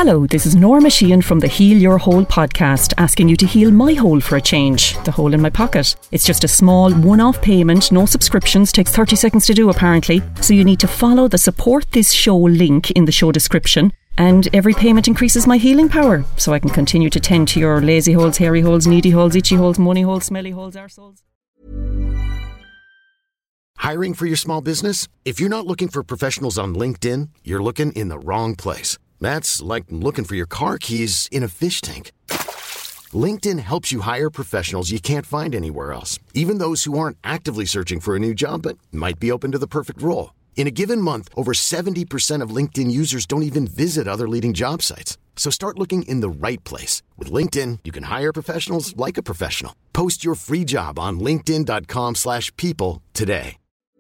Hello, this is Norma Sheehan from the Heal Your Hole podcast, asking you to heal my hole for a change, the hole in my pocket. It's just a small one-off payment, no subscriptions, takes 30 seconds to do apparently. So you need to follow the support this show link in the show description, and every payment increases my healing power, so I can continue to tend to your lazy holes, hairy holes, needy holes, itchy holes, money holes, smelly holes, arseholes. Hiring for your small business? If you're not looking for professionals on LinkedIn, you're looking in the wrong place. That's like looking for your car keys in a fish tank. LinkedIn helps you hire professionals you can't find anywhere else, even those who aren't actively searching for a new job but might be open to the perfect role. In a given month, over 70% of LinkedIn users don't even visit other leading job sites. So start looking in the right place. With LinkedIn, you can hire professionals like a professional. Post your free job on linkedin.com/people today.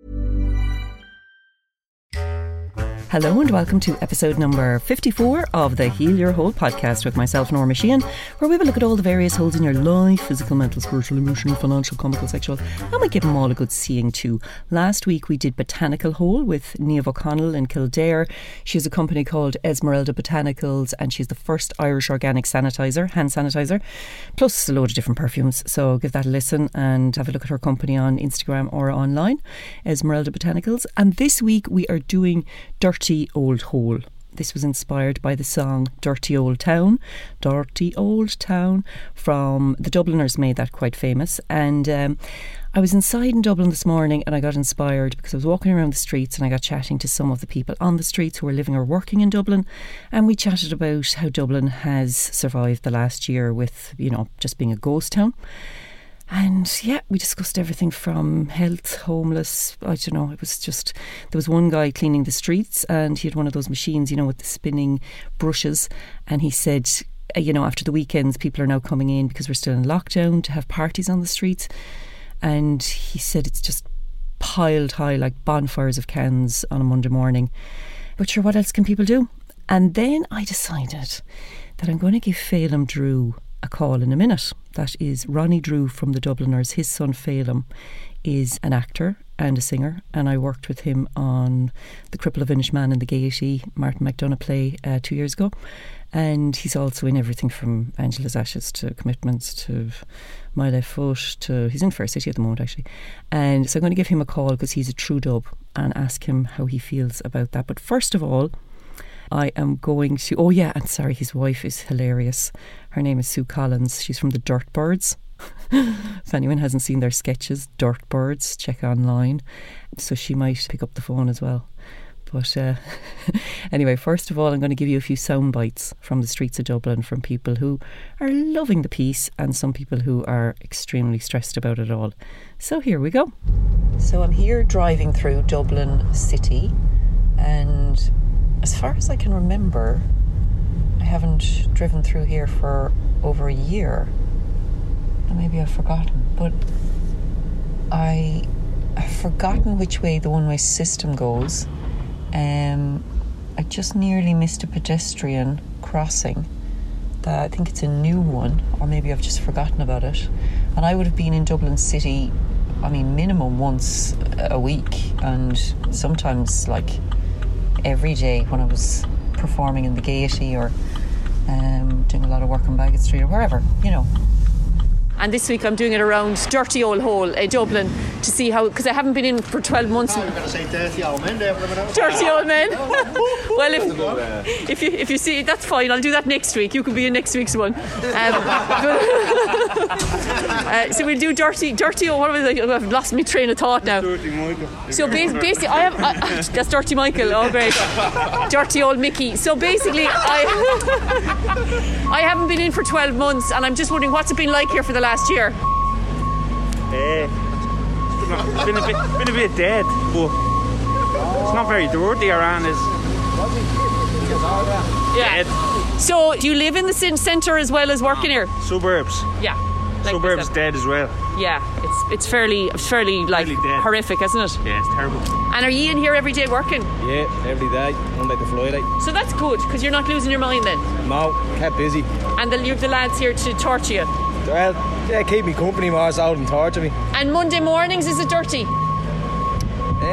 Hello and welcome to episode number 54 of the Heal Your Hole podcast with myself, Norma Sheehan, where we will look at all the various holes in your life: physical, mental, spiritual, emotional, financial, comical, sexual, and we give them all a good seeing too. Last week we did Botanical Hole with Niamh O'Connell in Kildare. She has a company called Esmeralda Botanicals, and she's the first Irish organic hand sanitizer, plus a load of different perfumes. So give that a listen and have a look at her company on Instagram or online, Esmeralda Botanicals. And this week we are doing Dirty Old Hole. This was inspired by the song Dirty Old Town. Dirty Old Town from the Dubliners made that quite famous. And I was inside in Dublin this morning and I got inspired because I was walking around the streets and I got chatting to some of the people on the streets who are living or working in Dublin, and we chatted about how Dublin has survived the last year with, just being a ghost town. And yeah, we discussed everything from health, homeless, I don't know, it was just, there was one guy cleaning the streets and he had one of those machines, with the spinning brushes, and he said, after the weekends people are now coming in because we're still in lockdown to have parties on the streets, and he said it's just piled high like bonfires of cans on a Monday morning. But sure, what else can people do? And then I decided that I'm going to give Phelim Drew a call in a minute. That is Ronnie Drew from the Dubliners. His son Phelim is an actor and a singer, and I worked with him on The Cripple of Inishmaan and the Gaiety Martin McDonagh play 2 years ago, and he's also in everything from Angela's Ashes to Commitments to My Left Foot to, he's in Fair City at the moment actually. And so I'm going to give him a call because he's a true dub and ask him how he feels about that. But first of all, I am going to, his wife is hilarious. Her name is Sue Collins. She's from the Dirtbirds. If anyone hasn't seen their sketches, Dirtbirds, check online. So she might pick up the phone as well. But anyway, first of all, I'm going to give you a few sound bites from the streets of Dublin from people who are loving the peace and some people who are extremely stressed about it all. So here we go. So I'm here driving through Dublin City, and as far as I can remember, I haven't driven through here for over a year. And maybe I've forgotten, but I've forgotten which way the one-way system goes. I just nearly missed a pedestrian crossing. I think it's a new one, or maybe I've just forgotten about it. And I would have been in Dublin City, minimum once a week, and sometimes every day when I was performing in the Gaiety or doing a lot of work on Bagot Street or wherever, And this week I'm doing it around Dirty Old Hole in Dublin to see how, because I haven't been in for 12 months. I'm going to say dirty old men there. Dirty old men. Well, if you see, that's fine. I'll do that next week. You can be in next week's one. So we'll do dirty. What was I? I've lost my train of thought now. Dirty Michael. So basically, that's Dirty Michael. Oh, great. Dirty old Mickey. So basically, I haven't been in for 12 months, and I'm just wondering what's it been like here for the last year. It's been a bit dead, but it's not very dirty around. It's dead. So do you live in the centre as well as working here? Suburbs. Yeah. Suburbs dead as well. Yeah, it's fairly dead. Horrific, isn't it? Yeah, it's terrible. And are you in here every day working? Yeah, every day, Monday to Friday. So that's good, because you're not losing your mind then? No, kept busy. And you have the lads here to torture you? Well, yeah, keep me company more so than torture me. And Monday mornings, is it dirty?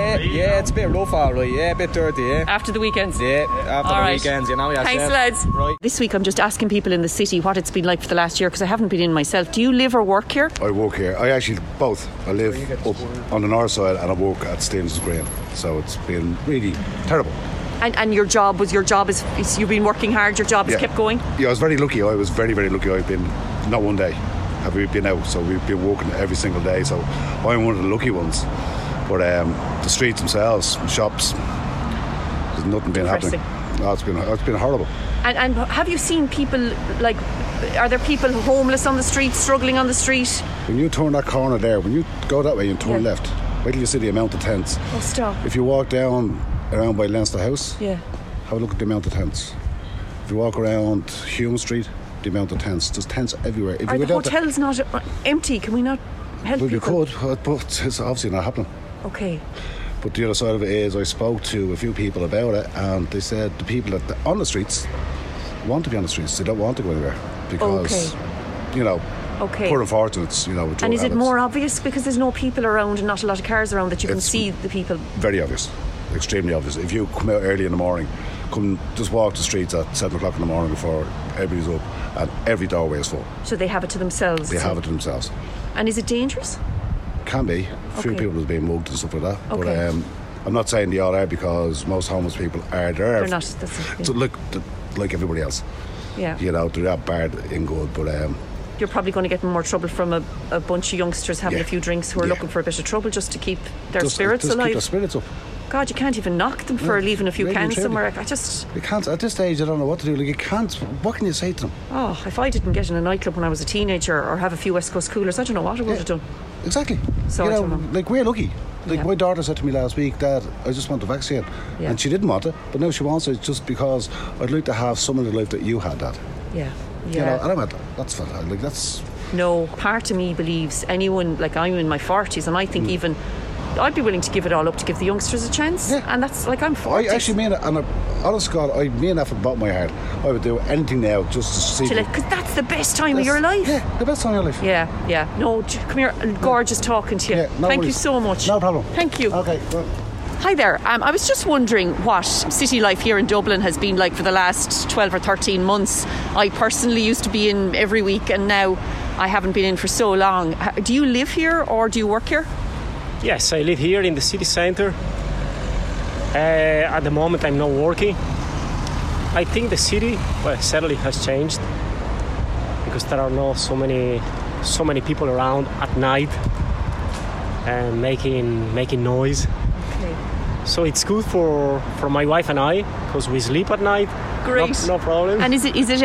Yeah, it's a bit rough, alright. Yeah, a bit dirty, yeah. After the weekends? Yeah, after All the right. weekends, you know yourself. Thanks, lads. Right. This week I'm just asking people in the city what it's been like for the last year, because I haven't been in myself. Do you live or work here? I work here. I actually both. I live up on the north side and I work at Stevenson's Green. So it's been really terrible. And your job is you've been working hard, your job has kept going? Yeah, I was very lucky. I was very, very lucky. I've been, not one day have we been out. So we've been working every single day. So I'm one of the lucky ones. But the streets themselves, shops, there's nothing been happening. No, it's been horrible. And have you seen people, like, are there people homeless on the street, struggling on the street? When you turn that corner there, when you go that way and turn left, wait till you see the amount of tents. Oh, stop. If you walk down around by Leinster House, Yeah. have a look at the amount of tents. If you walk around Hume Street, the amount of tents. There's tents everywhere. If Are you the go down hotels not empty? Can we not help well, you people? could, but it's obviously not happening. Okay. But the other side of it is, I spoke to a few people about it, and they said the people that on the streets want to be on the streets. They don't want to go anywhere because, you know, poor unfortunates, you know. With drug And is it habits. more obvious because there's no people around and not a lot of cars around that you can It's see the people? Very obvious, extremely obvious. If you come out early in the morning, just walk the streets at 7 o'clock in the morning before everybody's up, and every doorway is full. So they have it to themselves? They have it to themselves. And is it dangerous? Can be. A few people have been mugged and stuff like that. Okay. But I'm not saying they all are, because most homeless people are there. They're not. So like everybody else. Yeah. You know, they're not bad in good, but You're probably going to get in more trouble from a bunch of youngsters having a few drinks who are looking for a bit of trouble just to keep their spirits just alive. keep their spirits up. God, you can't even knock them for leaving a few really cans and somewhere. truly. You You can't, at this stage, I don't know what to do. Like, you can't, what can you say to them? Oh, if I didn't get in a nightclub when I was a teenager or have a few West Coast coolers, I don't know what I would have done. Exactly. So you I know, don't know. like, we're lucky. Like, Yeah. my daughter said to me last week, Dad, I just want the vaccine. Yeah. And she didn't want it, but now she wants it just because I'd like to have some of the life that you had, Dad. Yeah. You know, and I went, that's fine. Like, that's... No, part of me believes anyone, like, I'm in my 40s and I think even I'd be willing to give it all up to give the youngsters a chance. Yeah. And that's like, I'm 40. I actually mean it, and honest to God, I mean that from the bottom of my heart. I would do anything now just to see... Because that's the best time of your life. Yeah, the best time of your life. Yeah. No, come here. Gorgeous talking to you. Yeah, no Thank you worries. so much. No problem. Thank you. Okay, well. Hi there. I was just wondering what city life here in Dublin has been like for the last 12 or 13 months. I personally used to be in every week and now I haven't been in for so long. Do you live here or do you work here? Yes, I live here in the city centre. At the moment I'm not working. I think the city, certainly has changed because there are not so many people around at night and making noise. Okay. So it's good for my wife and I because we sleep at night. Great. No problem. And does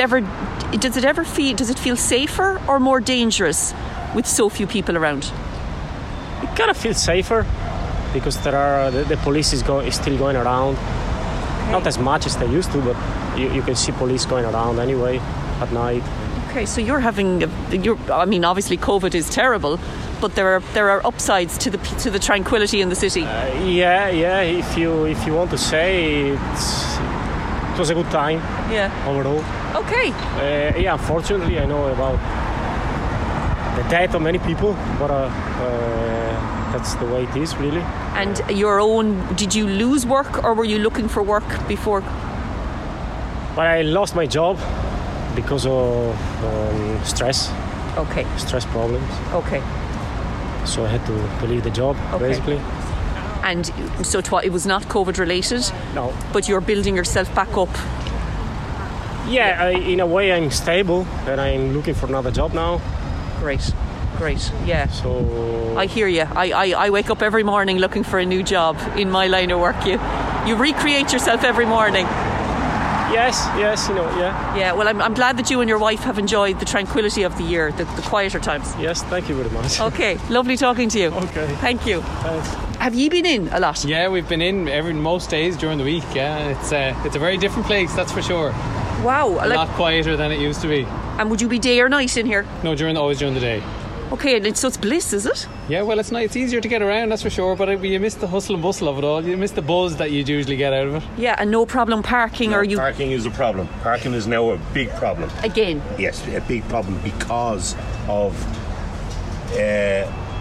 it feel safer or more dangerous with so few people around? It kind of feels safer because there are the police is still going around. Okay. Not as much as they used to, but you can see police going around anyway at night. Okay, so obviously COVID is terrible, but there are upsides to the tranquility in the city. Yeah. If you want to say it was a good time. Yeah. Overall. Okay. Unfortunately, I know about the death of many people, but that's the way it is, really. And did you lose work or were you looking for work before? But I lost my job because of stress. Okay. Stress problems. Okay. So I had to leave the job, basically. And so it was not COVID related? No. But you're building yourself back up? Yeah, in a way I'm stable and I'm looking for another job now. Great, yeah. So I hear you. I wake up every morning looking for a new job in my line of work. You recreate yourself every morning. Yes, Yeah, well, I'm glad that you and your wife have enjoyed the tranquility of the year, the quieter times. Yes, thank you very much. Okay, lovely talking to you. Okay. Thank you. Thanks. Have you been in a lot? Yeah, we've been in most days during the week. Yeah, it's a very different place, that's for sure. Wow. A lot quieter than it used to be. And would you be day or night in here? No, always during the day. Okay, and so it's bliss, is it? Yeah, well, it's nice. It's easier to get around, that's for sure. But you miss the hustle and bustle of it all. You miss the buzz that you'd usually get out of it. Yeah, and no problem parking, Parking is a problem. Parking is now a big problem. Again? Yes, a big problem because of the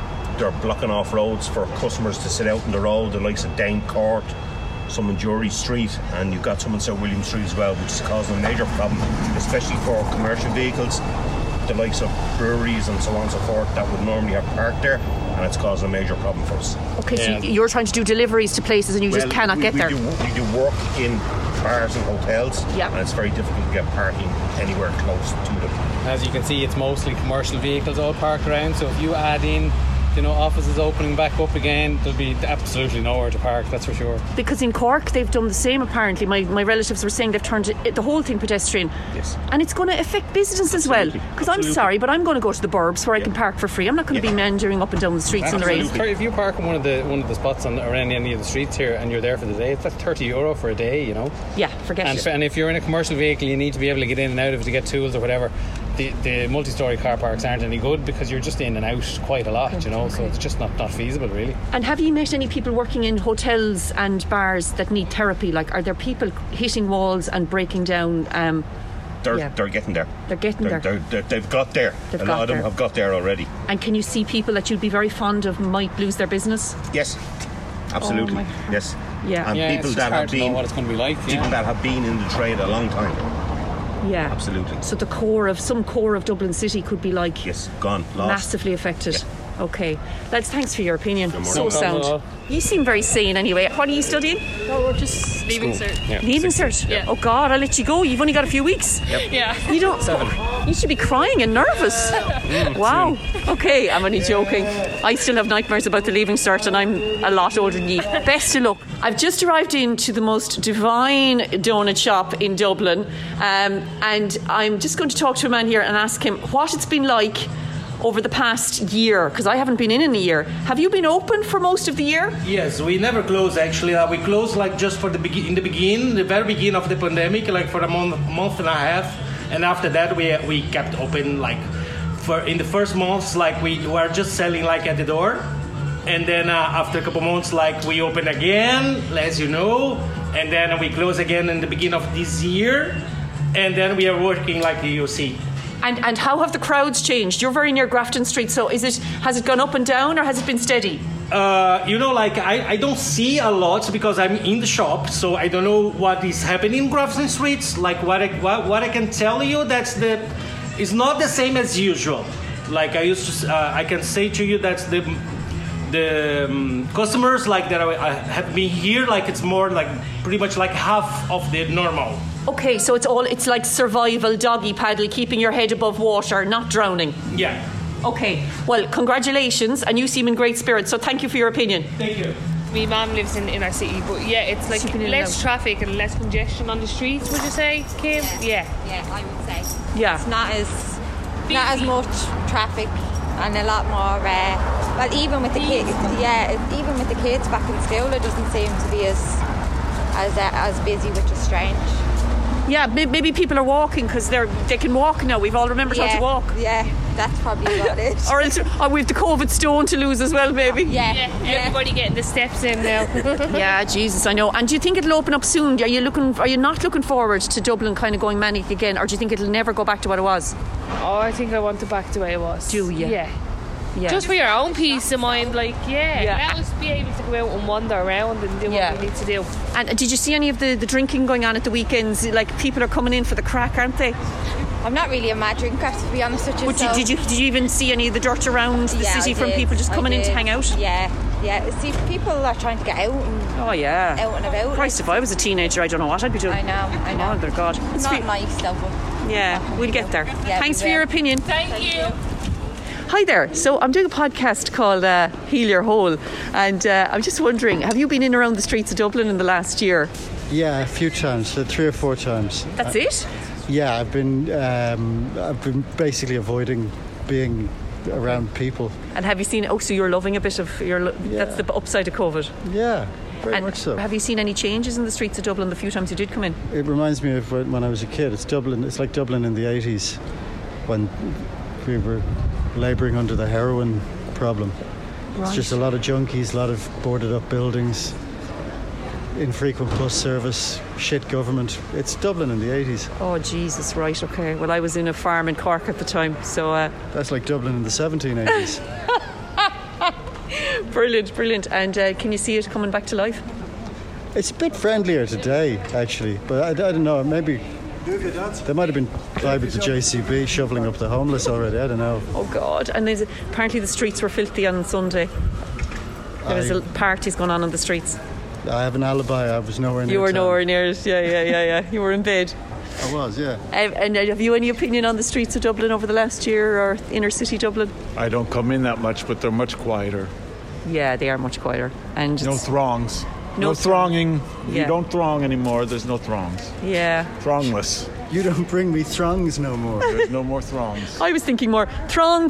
they're blocking off roads for customers to sit out on the road, the likes of Dane Court, some in Jury Street, and you've got some in St William Street as well, which is causing a major problem, especially for commercial vehicles, the likes of breweries and so on and so forth that would normally have parked there, and it's causing a major problem for us. Okay, so you're trying to do deliveries to places and you just cannot get there. We do work in bars and hotels, and it's very difficult to get parking anywhere close to them. As you can see, it's mostly commercial vehicles all parked around, so if you add in offices opening back up again, there'll be absolutely nowhere to park, that's for sure. Because in Cork they've done the same apparently. My relatives were saying they've turned the whole thing pedestrian. Yes. And it's going to affect business as well. Because I'm sorry, but I'm going to go to the burbs where I can park for free. I'm not going to be meandering up and down the streets in the rain. If you park in one of the spots around any of the streets here and you're there for the day, that's €30 for a day, Yeah, forget it. And if you're in a commercial vehicle, you need to be able to get in and out of it to get tools or whatever. The multi-storey car parks aren't any good because you're just in and out quite a lot, so it's just not feasible really. And have you met any people working in hotels and bars that need therapy? Like, are there people hitting walls and breaking down? They're getting there. They're getting there. They've got there. A lot of them have got there already. And can you see people that you'd be very fond of might lose their business? Yes, absolutely. Yes. Yeah. And people that have been, what it's going to be like. People that have been in the trade a long time. Yeah, absolutely. So some core of Dublin City could be like gone, lost, massively affected. Yeah. Okay, lads, thanks for your opinion. So sound. You seem very sane anyway. What are you studying? No, we're just leaving cert. Yeah. Leaving cert? Yeah. Oh God, I'll let you go. You've only got a few weeks. Yep. Yeah. You don't. 7. You should be crying and nervous. Wow. Okay, I'm only joking. I still have nightmares about the leaving cert, and I'm a lot older than you. Best of luck. I've just arrived into the most divine donut shop in Dublin, and I'm just going to talk to a man here and ask him what it's been like over the past year, because I haven't been in a year. Have you been open for most of the year? Yes, we never close actually. We closed like just for the very beginning of the pandemic, like for a month and a half, and after that we kept open like for in the first months like we were just selling like at the door, and then after a couple months like we open again, as you know, and then we close again in the beginning of this year, and then we are working like you see. And how have the crowds changed? You're very near Grafton Street, so has it gone up and down or has it been steady? Like I don't see a lot because I'm in the shop, so I don't know what is happening in Grafton Street. Like what I can tell you, it's not the same as usual. Like I can say to you that the customers like that have been here, like it's more like pretty much like half of the normal. Okay, so it's like survival doggy paddle, keeping your head above water, not drowning. Yeah. Okay, well, congratulations, and you seem in great spirits, so thank you for your opinion. Thank you. My mum lives in our city, but yeah, it's like less traffic and less congestion on the streets, would you say, Kim? Yeah, I would say. Yeah. It's not as much traffic and a lot more, well, even with the kids, even with the kids back in school, it doesn't seem to be as busy, which is strange. Yeah, maybe people are walking because they can walk now. We've all remembered how to walk. Yeah, that's probably about it. or we've the COVID stone to lose as well, maybe. Yeah. Everybody getting the steps in now. Yeah, Jesus, I know. And do you think it'll open up soon? Are you not looking forward to Dublin kind of going manic again, or do you think it'll never go back to what it was? Oh, I think I want it back to where it was. Do you? Yeah. Just for your own peace of mind, let us be able to go out and wander around and do what we need to do. And did you see any of the drinking going on at the weekends? Like, people are coming in for the crack, aren't they? I'm not really a mad drinker, to be honest with you. But did you even see any of the dirt around the city from people just coming in to hang out? Yeah. See, people are trying to get out and out and about. Christ, if I was a teenager, I don't know what I'd be doing. I know. Oh, dear God. It's not nice though, but yeah, we'll get there. Yeah, Thanks for your opinion. Thank you. Hi there. So I'm doing a podcast called Heal Your Hole, and I'm just wondering, have you been in around the streets of Dublin in the last year? Yeah, a few times, 3 or 4 times. That's it? Yeah, I've been basically avoiding being around people. And have you seen? Oh, so you're loving a bit of that's the upside of COVID. Yeah, very much so. Have you seen any changes in the streets of Dublin the few times you did come in? It reminds me of when I was a kid. It's Dublin. It's like Dublin in the 80s when we were labouring under the heroin problem. Right. It's just a lot of junkies, a lot of boarded up buildings, infrequent bus service, shit government. It's Dublin in the 80s. Oh, Jesus, right, okay. Well, I was in a farm in Cork at the time, so... That's like Dublin in the 1780s. Brilliant, brilliant. And can you see it coming back to life? It's a bit friendlier today, actually, but I don't know, maybe there might have been guy with the JCB shoveling up the homeless already, I don't know. Oh God, and apparently the streets were filthy on Sunday. There was parties going on the streets. I have an alibi, I was nowhere near. You were town. nowhere near it, yeah. You were in bed. I was, yeah. And have you any opinion on the streets of Dublin over the last year, or inner city Dublin? I don't come in that much, but they're much quieter. Yeah, they are much quieter. And no throngs. No thronging. Yeah. You don't throng anymore, there's no throngs. Yeah. Throngless. You don't bring me throngs no more. There's no more throngs. I was thinking more throng.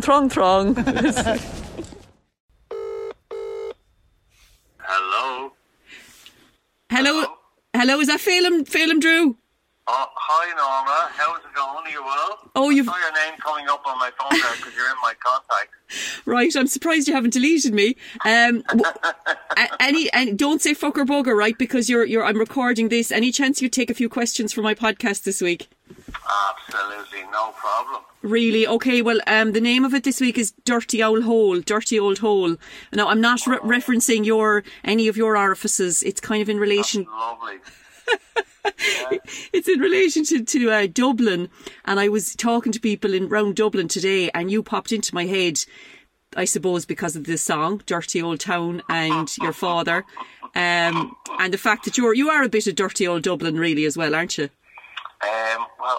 Hello, is that Phelim Drew? Hi Norma, how's it going? Are you well? Oh, I saw your name coming up on my phone there because you're in my contacts. Right, I'm surprised you haven't deleted me. Any don't say fuck or bugger, right? Because I'm recording this. Any chance you take a few questions for my podcast this week? Absolutely, no problem. Really? Okay, well, the name of it this week is Dirty Old Hole. Now, I'm not referencing any of your orifices. It's kind of in relation... That's lovely. It's in relation to Dublin, and I was talking to people around Dublin today, and you popped into my head, I suppose because of the song Dirty Old Town and your father, and the fact that you are a bit of dirty old Dublin really as well, aren't you? Well,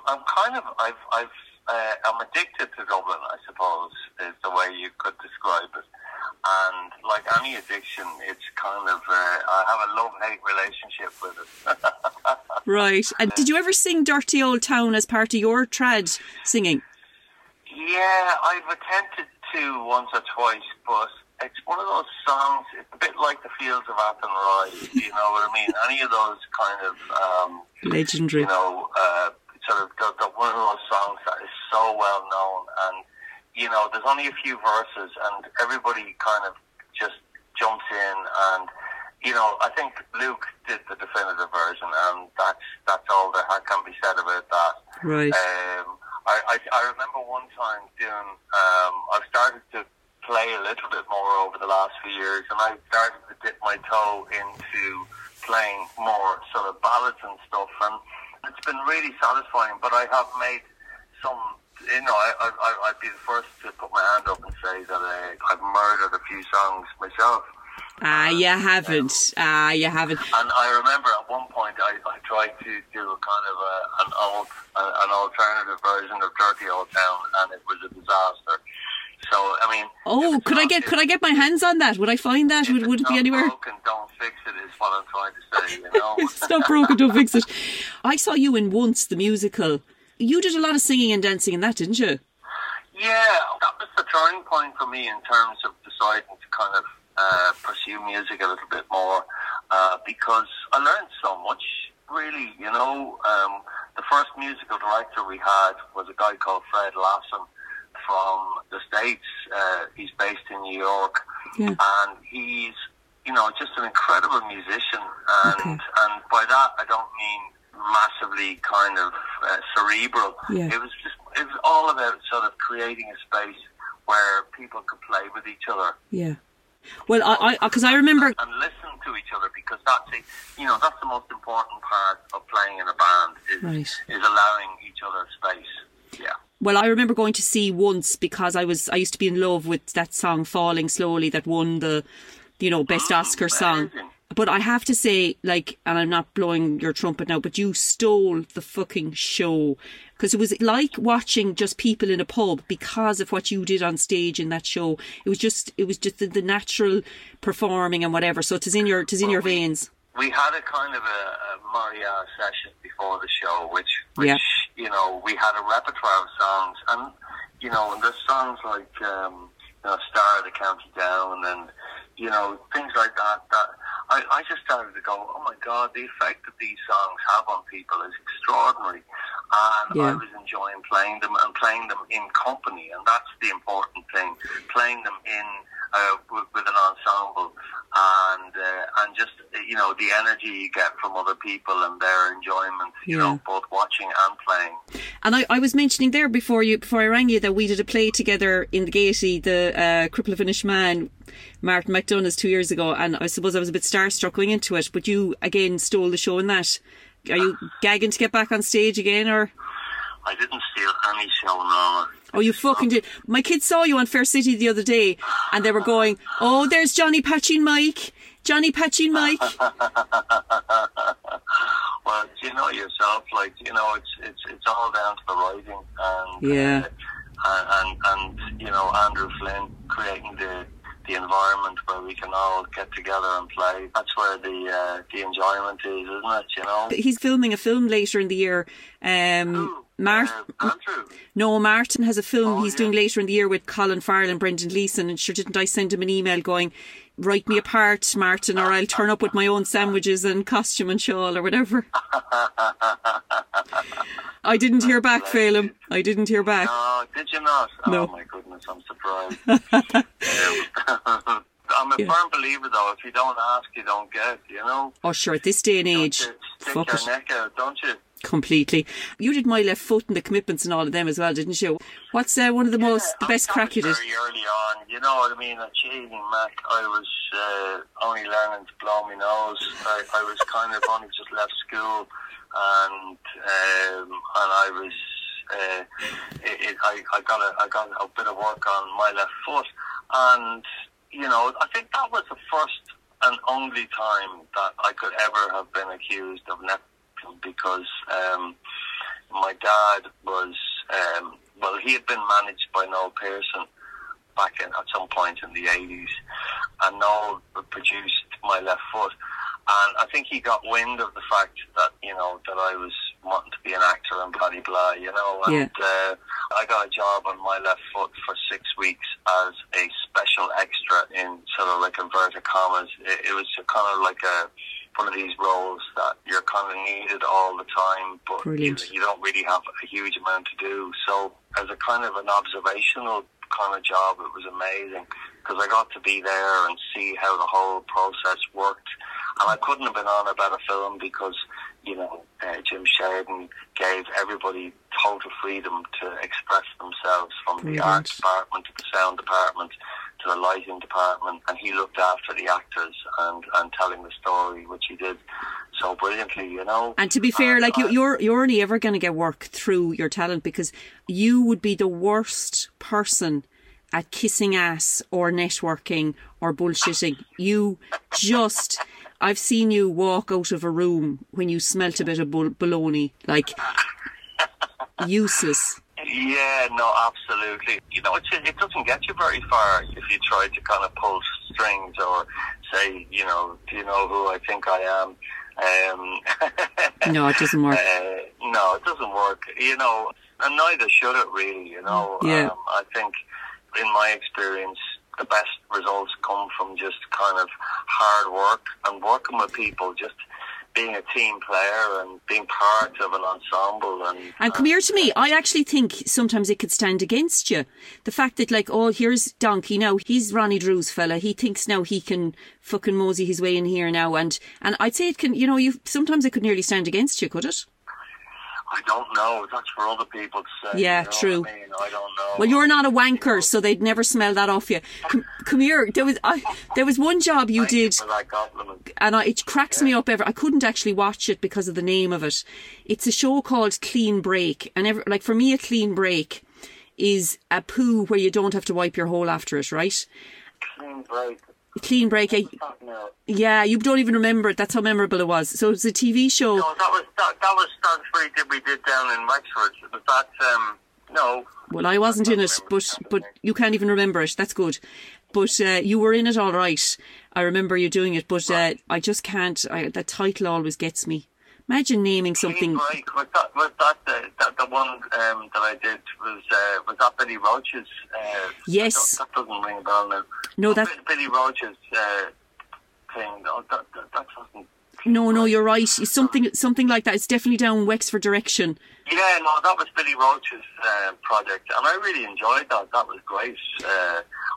I'm addicted to Dublin, I suppose, is the way you could describe it. And like any addiction, it's kind of, I have a love-hate relationship with it. Right. And did you ever sing Dirty Old Town as part of your trad singing? Yeah, I've attempted to once or twice, but it's one of those songs, it's a bit like the Fields of Athenry, you know what I mean? Any of those kind of... legendary. You know, sort of one of those songs that is so well known, and you know, there's only a few verses, and everybody kind of just jumps in, and you know, I think Luke did the definitive version, and that's all that can be said about that. Right. I remember one time doing. I've started to play a little bit more over the last few years, and I started to dip my toe into playing more sort of ballads and stuff, and it's been really satisfying. But I have made some, you know, I'd be the first to put my hand up and say that I've murdered a few songs myself. You haven't. You haven't. And I remember at one point I tried to do a kind of an alternative version of Dirty Old Town, and it was a disaster. So I mean, could I get my hands on that? Would I find that? Would it be anywhere? Broken, don't fix it is what I'm trying to say. You know, it's not broken, don't fix it. I saw you in Once, the musical. You did a lot of singing and dancing in that, didn't you? Yeah, that was the turning point for me in terms of deciding to kind of pursue music a little bit more, because I learned so much. Really, you know, the first musical director we had was a guy called Fred Lasson from the States. He's based in New York, and he's, you know, just an incredible musician. And by that I don't mean massively kind of cerebral. It was all about sort of creating a space where people could play with each other. Yeah. Well, because I remember... And listen to each other, because that's the most important part of playing in a band, is allowing each other space. Yeah. Well, I remember going to see Once because I used to be in love with that song Falling Slowly that won the, best Oscar song. But I have to say, and I'm not blowing your trumpet now, but you stole the fucking show. Because it was like watching just people in a pub because of what you did on stage in that show. It was just the natural performing and whatever. So it is in your veins. We had a kind of a Maria session before the show, which we had a repertoire of songs, and and there's songs like Star of the County Down, and things like that. I just started to go, oh my God, the effect that these songs have on people is extraordinary. And I was enjoying playing them and playing them in company, and that's the important thing. Playing them in with an ensemble, and just the energy you get from other people and their enjoyment, both watching and playing. And I was mentioning there before I rang you that we did a play together in the Gaiety, the Cripple of Inishmaan, Martin McDonagh's 2 years ago, and I suppose I was a bit starstruck going into it, but you again stole the show in that. Are you gagging to get back on stage again, or? I didn't steal any show, no. Oh, you fucking did. My kids saw you on Fair City the other day and they were going, oh, there's Johnny Patching Mike. Johnny Patching Mike. Well, you know yourself, it's all down to the writing and Andrew Flynn creating the environment where we can all get together and play. That's where the enjoyment is, isn't it? He's filming a film later in the year. Martin has a film he's doing later in the year with Colin Farrell and Brendan Gleeson, and sure didn't I send him an email going, write me a part, Martin, or I'll turn up with my own sandwiches and costume and shawl or whatever. I didn't hear back, Phelim. I didn't hear back. No, did you not? No. Oh my goodness, I'm surprised. I'm a firm believer though, if you don't ask, you don't get, Oh sure, at this day and age. Stick your neck out, don't you? Completely. You did My Left Foot and the Commitments and all of them as well, didn't you? What's one of the best crack you did? Very early on, you know what I mean? At Cheating Mac, I was only learning to blow my nose. I was kind of only just left school, and I was. I got a bit of work on My Left Foot, and I think that was the first and only time that I could ever have been accused of nepotism, because my dad was he had been managed by Noel Pearson back at some point in the 80s, and Noel produced My Left Foot, and I think he got wind of the fact that that I was wanting to be an actor and blah blah blah, and I got a job on My Left Foot for 6 weeks as a special extra in sort of like inverted commas. It was kind of like one of these roles that you're kind of needed all the time, but you don't really have a huge amount to do. So as a kind of an observational kind of job, it was amazing, because I got to be there and see how the whole process worked. And I couldn't have been on a better film, because Jim Sheridan gave everybody total freedom to express themselves, from the art department to the sound department to the lighting department, and he looked after the actors and telling the story, which he did so brilliantly, And to be fair, you're only ever going to get work through your talent, because you would be the worst person at kissing ass or networking or bullshitting. I've seen you walk out of a room when you smelt a bit of baloney, useless. Yeah, no, absolutely. It doesn't get you very far if you try to kind of pull strings or say, do you know who I think I am? No, it doesn't work. No, it doesn't work. And neither should it really. I think, in my experience, the best results come from just kind of hard work and working with people, just being a team player and being part of an ensemble. And come here to me, I actually think sometimes it could stand against you. The fact that here's Donkey now, he's Ronnie Drew's fella, he thinks now he can fucking mosey his way in here now, and I'd say it can, sometimes it could nearly stand against you, could it? I don't know. That's for other people to say. Yeah, true. I don't know. Well, you're not a wanker, so they'd never smell that off you. Come here. There was one job you did, and it cracks me up. I couldn't actually watch it because of the name of it. It's a show called Clean Break, and for me, a clean break is a poo where you don't have to wipe your hole after it, right? Clean Break. Clean Break. Yeah, you don't even remember it. That's how memorable it was. So it was a TV show. No, that was we did down in Wexford. Was that no? Well, I wasn't in it, but you can't even remember it. That's good. But you were in it all right. I remember you doing it, but I just can't. That title always gets me. Imagine naming something. Clean Break. Was that the one that I did? Was that Billy Roach's? Yes. That doesn't ring a bell now. No, that's Billy Roach's thing. No, that doesn't. No, you're right. It's something like that. It's definitely down Wexford direction. Yeah, no, that was Billy Roach's project, and I really enjoyed that. That was great.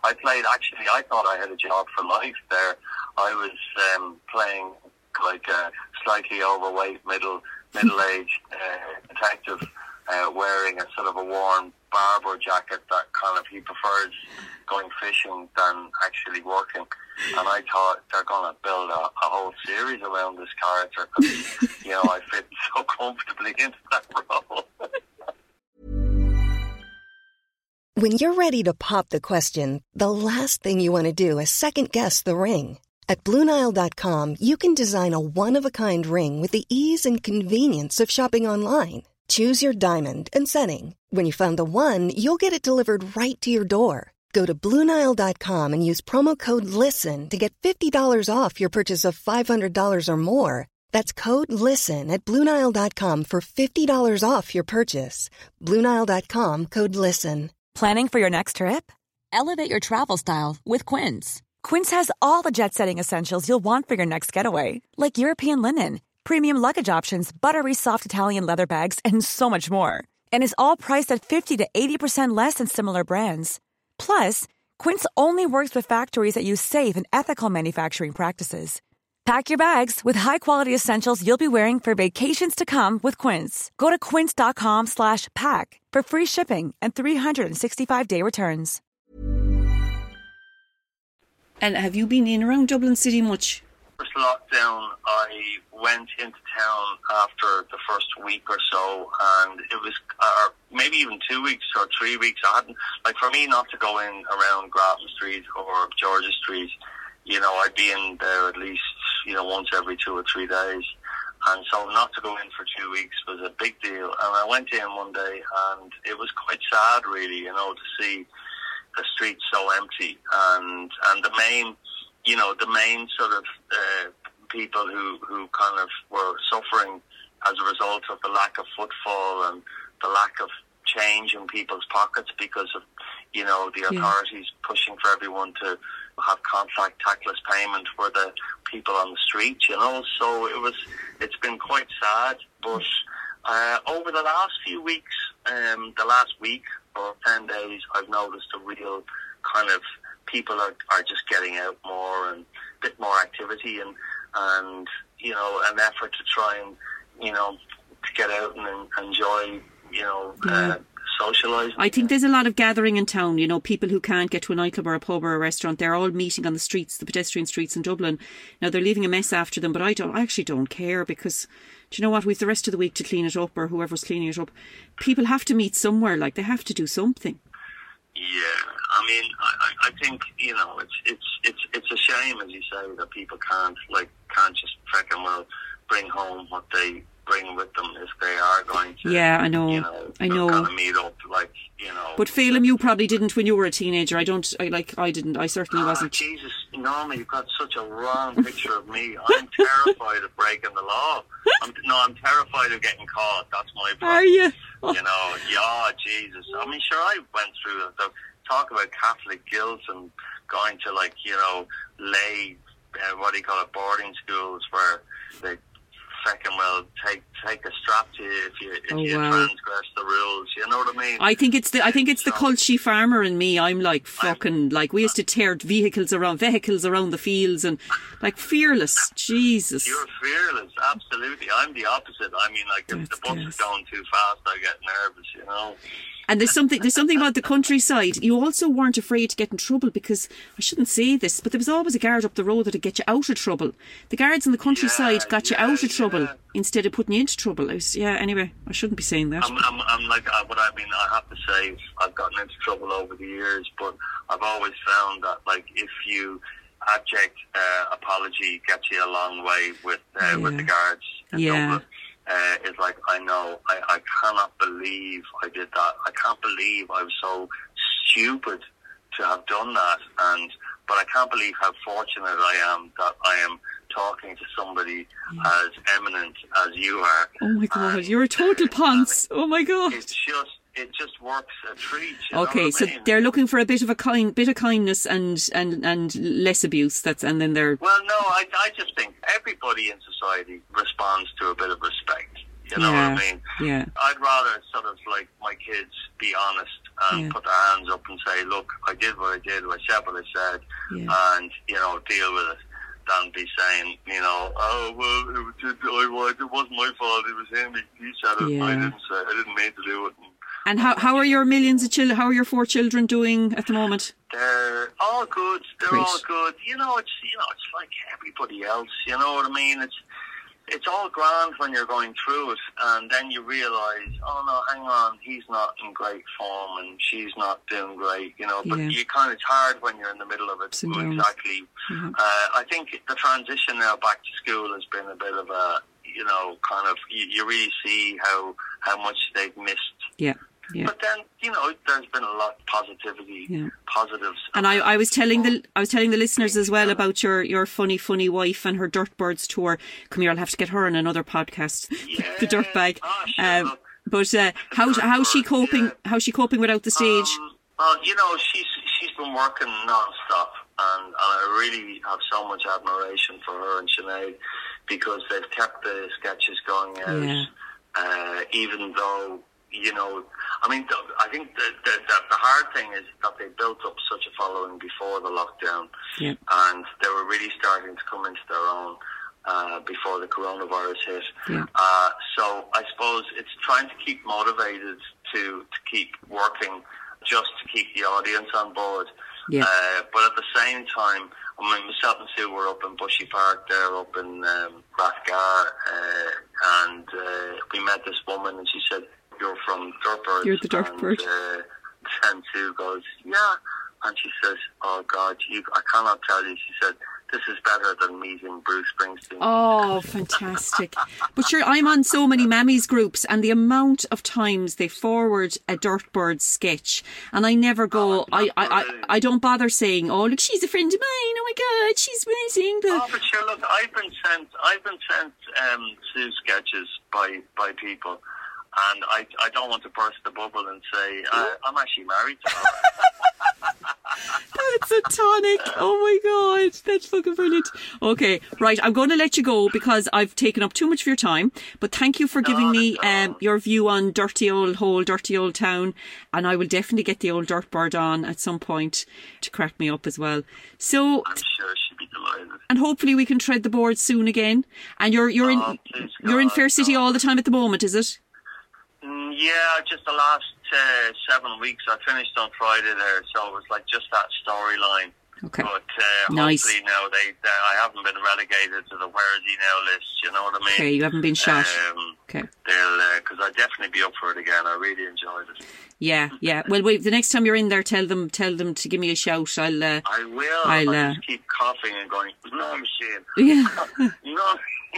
I thought I had a job for life there. I was playing like a slightly overweight, middle-aged detective wearing a sort of a worn barber jacket that kind of he prefers going fishing than actually working. And I thought they're going to build a whole series around this character because, I fit so comfortably into that role. When you're ready to pop the question, the last thing you want to do is second-guess the ring. At BlueNile.com, you can design a one-of-a-kind ring with the ease and convenience of shopping online. Choose your diamond and setting. When you find the one, you'll get it delivered right to your door. Go to BlueNile.com and use promo code LISTEN to get $50 off your purchase of $500 or more. That's code LISTEN at BlueNile.com for $50 off your purchase. BlueNile.com, code LISTEN. Planning for your next trip? Elevate your travel style with Quince. Quince has all the jet-setting essentials you'll want for your next getaway, like European linen, premium luggage options, buttery soft Italian leather bags, and so much more. And is all priced at 50 to 80% less than similar brands. Plus, Quince only works with factories that use safe and ethical manufacturing practices. Pack your bags with high-quality essentials you'll be wearing for vacations to come with Quince. Go to quince.com/pack for free shipping and 365-day returns. And have you been in around Dublin City much? First lockdown, I went into town after the first week or so, and it was maybe even 2 weeks or 3 weeks. I hadn't, for me not to go in around Grafton Street or Georgia Street, I'd be in there at least, once every 2 or 3 days. And so not to go in for 2 weeks was a big deal. And I went in one day, and it was quite sad, really, to see the streets so empty. And the main sort of people who kind of were suffering as a result of the lack of footfall and the lack of change in people's pockets because of, the authorities pushing for everyone to have contactless payment for the people on the street, So it's been quite sad. But over the last few weeks, the last week or 10 days, I've noticed a real kind of people are just getting out more and a bit more activity and an effort to try and, to get out and enjoy, socialise. I think there's a lot of gathering in town, people who can't get to a nightclub or a pub or a restaurant, they're all meeting on the streets, the pedestrian streets in Dublin. Now they're leaving a mess after them, but I actually don't care because, do you know what, we've the rest of the week to clean it up or whoever's cleaning it up. People have to meet somewhere, they have to do something. Yeah, I mean, I think, it's a shame, as you say, that people can't just bring home what they bring with them if they are going to. Yeah, I know. Kind of meet up, But Phelim, you probably didn't when you were a teenager. I didn't. I certainly wasn't. Jesus, Norma, you've got such a wrong picture of me. I'm terrified of breaking the law. I'm terrified of getting caught. That's my problem. Are you? Yeah, Jesus. I mean, sure, I went through the talk about Catholic guilt and going to lay, boarding schools where they take a strap to you if you transgress the rules. You know what I mean? I think it's the culchy farmer in me. I'm we used to tear vehicles around the fields and fearless. Jesus. You're fearless, absolutely. I'm the opposite. I mean, if the bus is going too fast, I get nervous. And there's something about the countryside. You also weren't afraid to get in trouble because, I shouldn't say this, but there was always a guard up the road that'd get you out of trouble. The guards in the countryside got you out of trouble instead of putting you into trouble. Anyway, I shouldn't be saying that. I have to say, I've gotten into trouble over the years, but I've always found that, if you abject apology gets you a long way with the guards in Dublin. It's I cannot believe I did that. I can't believe I was so stupid to have done that. But I can't believe how fortunate I am that I am talking to somebody as eminent as you are. Oh my God, you're a total ponce. Oh my God. It just works a treat. Okay, so they're looking for a bit of kindness and less abuse. And then they're. Well, no, I just think everybody in society responds to a bit of respect. You know what I mean? Yeah. I'd rather sort of my kids be honest and put their hands up and say, look, I did what I did, I said what I said, and, you know, deal with it, than be saying, you know, oh, well, it wasn't my fault, it was him, he said it, I didn't mean to do it. And how are your millions of children, how are your 4 children doing at the moment? They're all good. They're all good. You know, it's like everybody else. You know what I mean? It's all grand when you're going through it, and then you realise, oh no, hang on, he's not in great form, and she's not doing great. You know, but it's hard when you're in the middle of it. Exactly. Mm-hmm. I think the transition now back to school has been a bit of a, you know, kind of you really see how much they've missed. Yeah. Yeah. But then, you know, there's been a lot of positivity, positives. And I was telling the listeners as well about your funny wife and her Dirtbirds tour. Come here, I'll have to get her on another podcast. The Dirtbag. But how's she coping? How's she coping without the stage? Well, you know, she's been working non-stop, and I really have so much admiration for her and Sinead, because they've kept the sketches going out, even though, you know, I mean, I think the hard thing is that they built up such a following before the lockdown, and they were really starting to come into their own before the coronavirus hit. So I suppose it's trying to keep motivated to keep working, just to keep the audience on board. But at the same time, I mean, myself and Sue were up in Bushy Park there, up in Rathgar, and we met this woman, and she said, "You're from Dirtbirds." You're the Dirtbird. And Sue goes, "Yeah." And she says, "Oh God, I cannot tell you." She said, "This is better than meeting Bruce Springsteen." Oh, fantastic. But sure, I'm on so many Mammies groups, and the amount of times they forward a Dirtbird sketch, and I never go, I don't bother saying, "Oh, look, she's a friend of mine, oh my God, she's amazing." Oh, but sure, look, I've been sent Sue sketches by people. And I don't want to burst the bubble and say, I'm actually married to her. That's a tonic. Oh my God. That's fucking brilliant. Okay, right. I'm going to let you go because I've taken up too much of your time. But thank you for giving me your view on dirty old town. And I will definitely get the old Dirtbird on at some point to crack me up as well. So I'm sure she'd be delighted. And hopefully we can tread the board soon again. And you're in Fair City all the time at the moment, is it? Yeah, just the last 7 weeks. I finished on Friday there, so it was like just that storyline. Okay. But nice. Hopefully now I haven't been relegated to the where is he now list. You know what I mean? Okay, you haven't been shot. Okay. Because I'd definitely be up for it again. I really enjoyed it. Yeah. Well, wait. The next time you're in there, tell them to give me a shout. I will. I'll just keep coughing and going, "No, Shane." Yeah. No.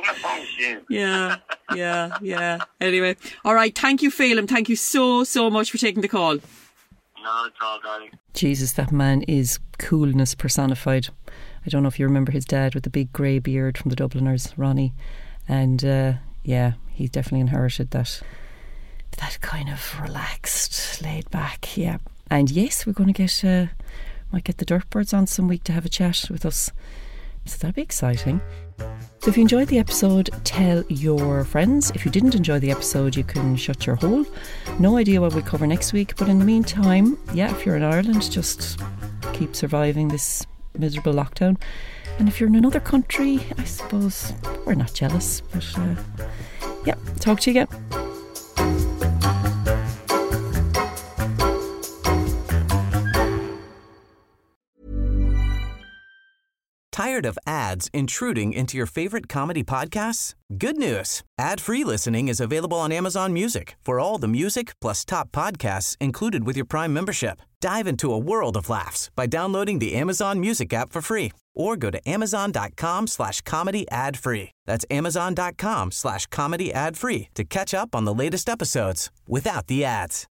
Yeah. Anyway, all right. Thank you, Phelim. Thank you so much for taking the call. Not at all, darling. Jesus, that man is coolness personified. I don't know if you remember his dad with the big grey beard from the Dubliners, Ronnie, and he's definitely inherited that kind of relaxed, laid back. Yeah, and yes, we're going to might get the Dirtbirds on some week to have a chat with us. So that'll be exciting. So if you enjoyed the episode, tell your friends. If you didn't enjoy the episode, you can shut your hole. No idea what we cover next week, but in the meantime, if you're in Ireland, just keep surviving this miserable lockdown. And if you're in another country, I suppose we're not jealous, but talk to you again. Tired of ads intruding into your favorite comedy podcasts? Good news. Ad-free listening is available on Amazon Music for all the music plus top podcasts included with your Prime membership. Dive into a world of laughs by downloading the Amazon Music app for free or go to amazon.com/comedy ad-free. That's amazon.com/comedy ad-free to catch up on the latest episodes without the ads.